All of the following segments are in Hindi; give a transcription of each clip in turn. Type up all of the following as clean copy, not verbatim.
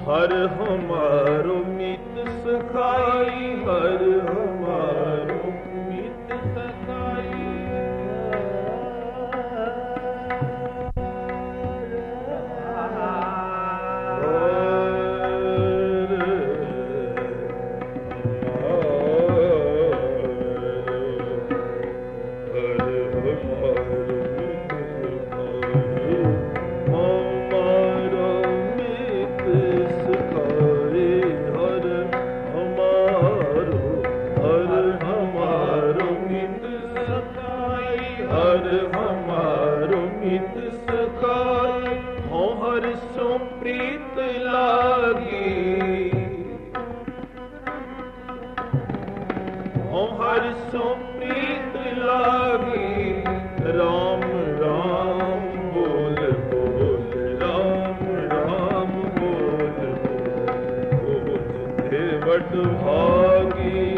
हर हमारो मित सखाई, हर हमारो मित सखाई। प्रीत लागी ओ हर सो प्रीत लागी। राम राम बोल बोल, राम राम बोल बोल, थे बड़ भागी,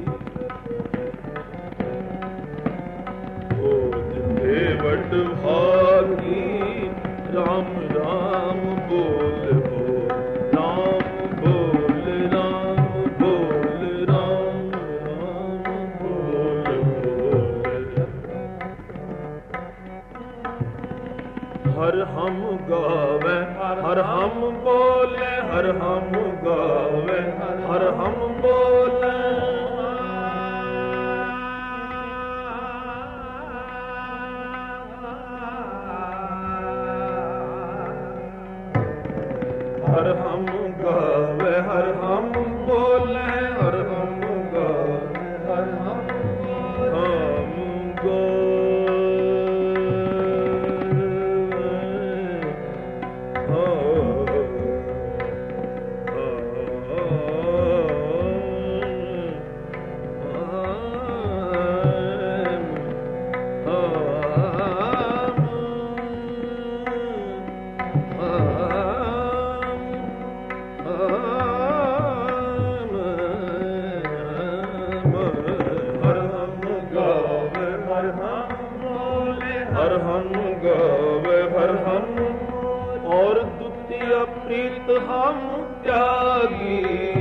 थे बड़ भागी। राम राम बोल बोल, राम बोल, राम बोल, राम राम बोल बोल। हर हम गावे, हर हम बोले, हर हम गावे, हर हम बोले। हर हम गावे, हर हम बोले, हर हम गावे, हर हम गावे। हर हम गावे, हर हम और द्वितीय प्रीत हम त्यागी,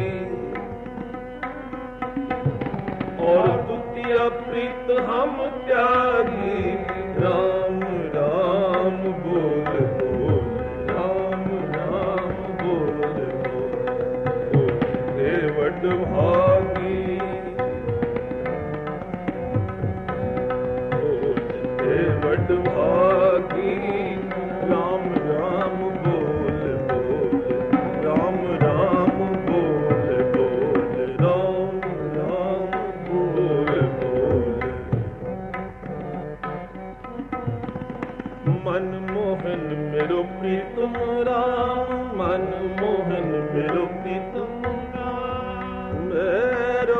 और द्वितीय प्रीत हम त्यागी। राम राम बोल बोल, राम राम बोल बोल, थे बड़ भागी, बड़ भागी। राम राम बोल बोल, राम राम बोल बोल, राम राम बोल बोल। मनमोहन मेरो प्रीतम राम, मनमोहन मेरो प्रीतम राम, मेरो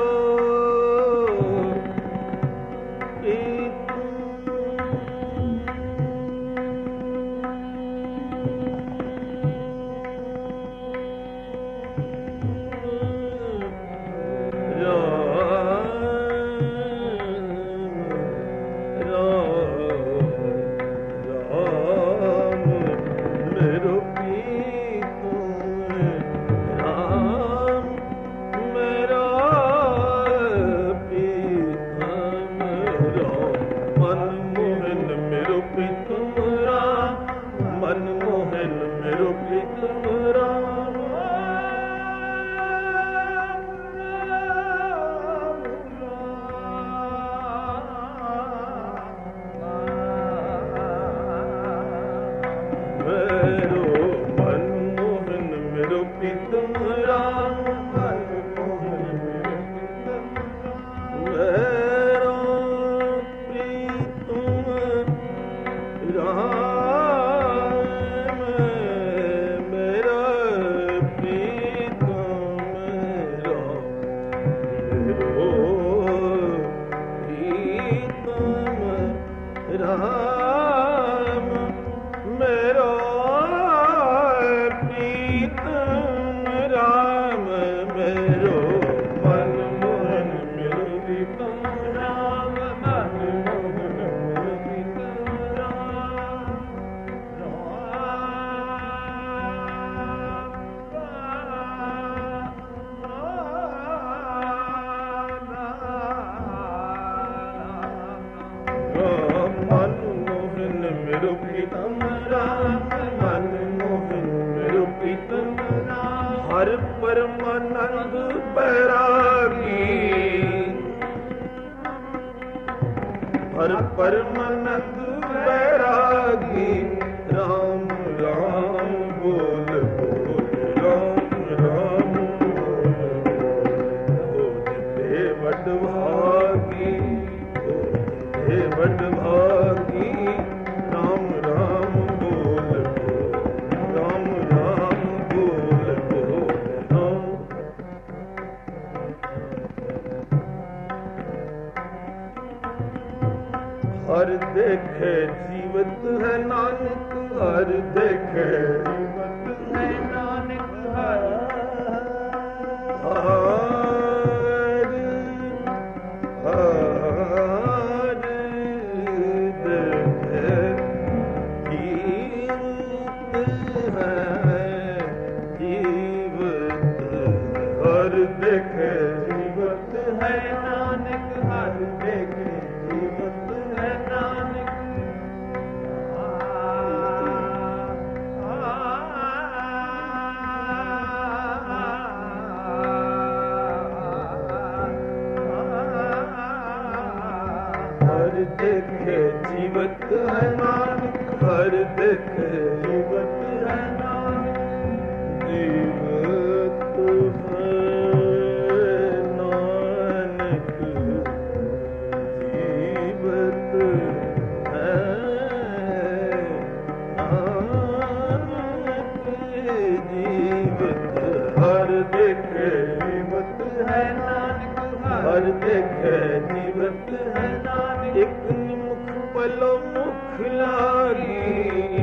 ਹਰ ਪਰਮਾਨੰਦ ਬੈਰਾਗੀ ਹਰ ਪਰਮਾਨੰਦ ਬੈਰਾਗੀ ਰਾਮ ਰਾਮ ਬੋਲ ਬੋਲ ਰਾਮ ਰਾਮ ਹੋਤੇ ਵੱਡ ਭਾਗੀ ਹੋਤੇ ਵੱਡ ਭਾਗੀ ਰਾਮ ਰਾਮ ਬੋਲ ਬੋਲ ਰਾਮ ਰਾਮ ਬੋਲ ਬੋਲ ਹਰ ਦੇਖੇ ਜੀਵਤ ਹੈ ਨਾਨਕ ਹਰ ਦੇਖੇ ਜੀਵਤ ਹੈ ਨਾਨਕ ਹਰ ਹਰ ਹਰ ਦੇਖੇ ਜੀਵਤ ਹੈ ਜੀਵਤ ਹਰ ਦੇਖੇ ਜੀਵਤ ਹੈ ਨਾਨਕ ਹਰ ਦੇਖੇ ਜੀਵਤ ਹੈ ਨਾਨਕ ਹਰ ਦੇਖੇ ਜੀਵਤ ਹੈ ਨਾਨਕ ਹਰ ਦੇਖੇ ਜੀਵਤ ਹੈ ਨਾਨਕ ਜੀਵਤ ਹੈ ਨਾਨਕ ਜੀਵਤ ਹੈ ਨਾਨਕ ਜੀਵਤ ਹਰ ਦੇਖੇ ਜੀਵਤ ਹੈ ਨਾਨਕ ਹਰ ਦੇਖੇ ਜੀਵਤ ਹੈ ਨਾਨਕ ਇੱਕ ਨਿਮੁਖ ਪਲੋ ਮੁਖ ਲਾਗੀ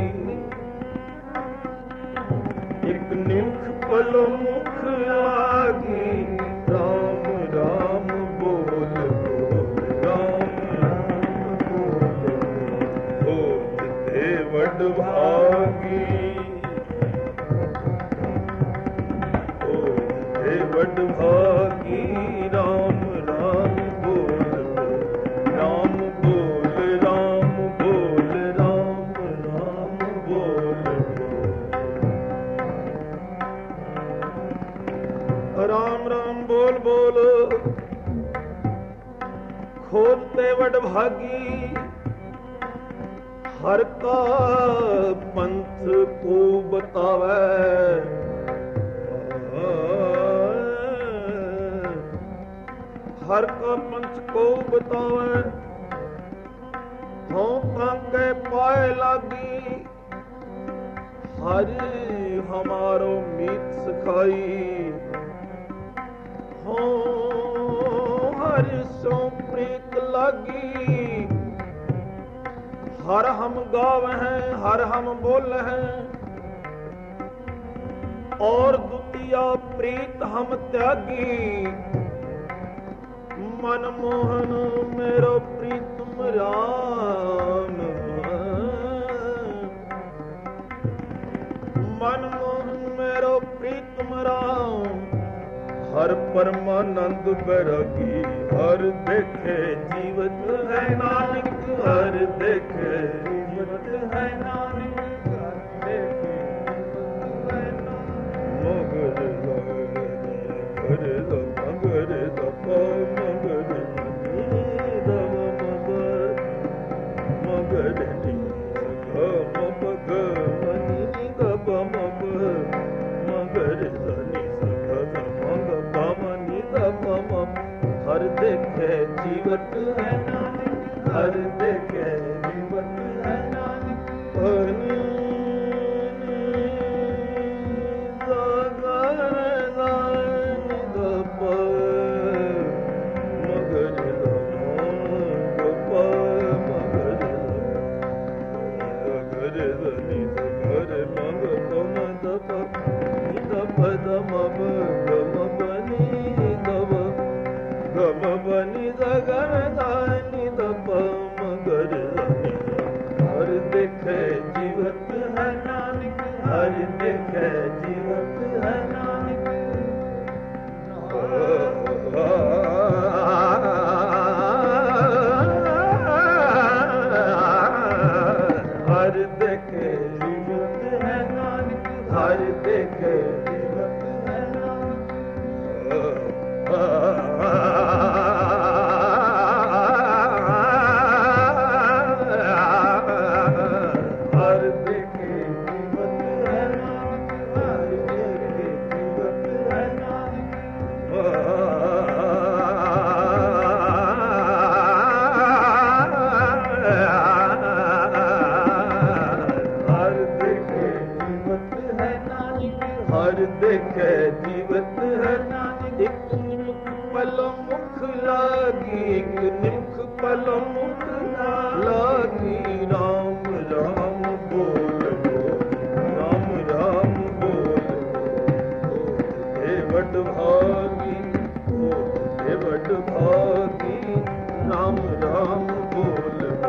ਇੱਕ ਨਿਮੁਖ ਪਲੋ ਮੁਖ ਲਾਗੀ ਰਾਮ ਰਾਮ ਬੋਲ ਬੋਲ ਰਾਮ ਰਾਮ ਬੋਲ ਹੋ ਤੇ ਵੱਡ ਭਾਗੀ ਹੋ ਤੇ ਵੱਡ ਭਾਗੀ ਰਾਮ ਰਾਮ ਬੋਲ ਰਾਮ ਬੋਲ ਰਾਮ ਬੋਲ ਰਾਮ ਰਾਮ ਬੋਲ ਰਾਮ ਰਾਮ ਬੋਲ ਬੋਲ ਖੋਜ ਤੇ ਵੱਡ ਭਾਗੀ ਹਰ ਕਾ ਪੰਥ ਕੋ ਬਤਾਵੇ ਹਰ ਕਾ ਪੰਥ ਕੋ ਬਤਾਵੇ ਹੋਂ ਕਾਂਗੇ ਪਾਏ ਲਾਗੀ ਹਰ ਹਮਾਰੋ ਮੀਤ ਸਖਾਈ ਹੋ ਹਰ ਸੋ ਪ੍ਰੀਤ ਲਾਗੀ हर हम गाव हैं हर हम बोल हैं और द्वितीया प्रीत हम त्यागी मनमोहन मेरो प्रीतम राम मनमोहन मेरो प्रीतम राम हर परमानंद बैरागी हर देखे जीवत है नानक हर देखे जीवत है नानक हर देखे जीवत है नानक मगर मगर मगर हर देखे जीवत है नानक हर देखे जीवत है नानक Bani da ਹੈ ਜੀਵਤ ਹੈ ਇੱਕ ਨਿਮਖ ਪਲ ਮੁਖ ਲਾਗੀ ਇੱਕ ਨਿਮਖ ਪਲ ਮੁਖ ਲਾਗੀ ਰਾਮ ਰਾਮ ਬੋਲੋ ਰਾਮ ਰਾਮ ਬੋਲੋ ਇਹ ਵੱਡ ਭਾਗੀ ਇਹ ਵੱਡ ਭਾਗੀ ਰਾਮ ਰਾਮ ਬੋਲੋ